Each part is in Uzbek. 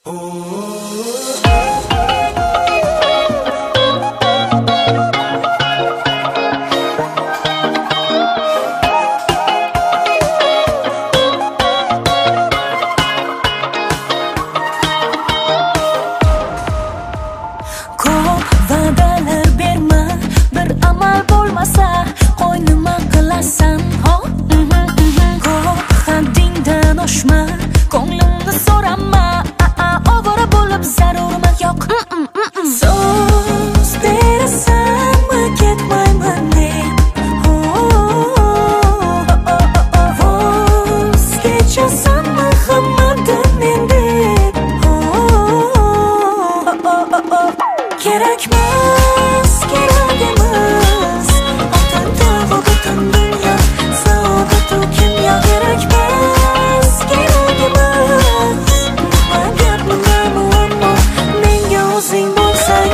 Kerakmas, kerak emas. Otam tog'u butun dunyo, saodat-u kimyo. Kerakmas, kerak emas. Nima gap, nima muammo, menga o'zing bo'lsang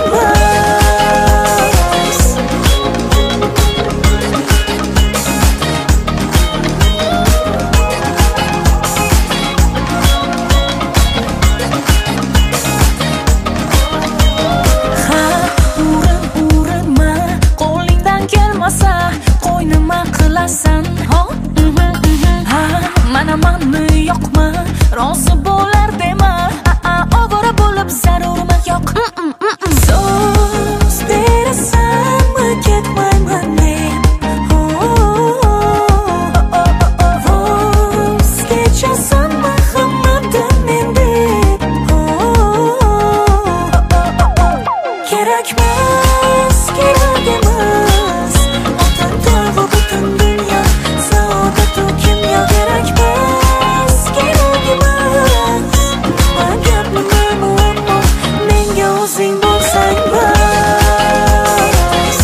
bas. Qo'ynima qilasan, ho? Ha, mana manmi yo'qmi? Rozi bo'lar dema. Ovora bo'lib zarurmi yo'q? So'z berasanmi, ketmayman men. Voz kechasanmi hammadan mendek? Kerakmas, kerak emas. Butun dunyo, saodat-u kimyo. Kerakmas, kerak emas. Nima gap, nima muammo, menga o'zing bo'lsang bas.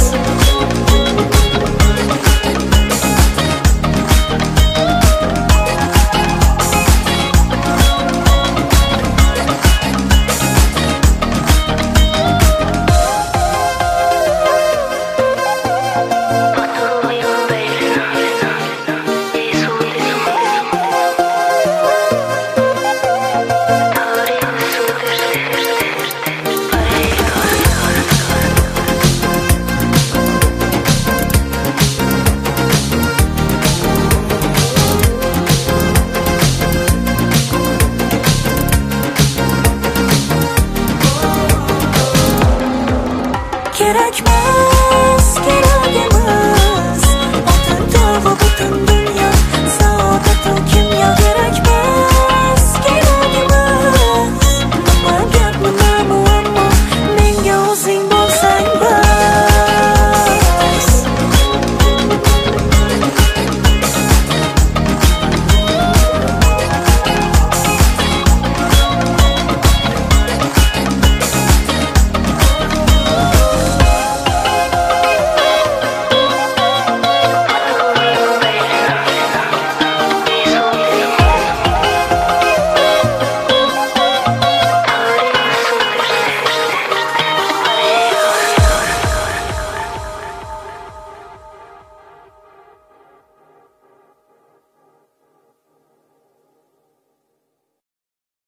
Kerakmas, kerak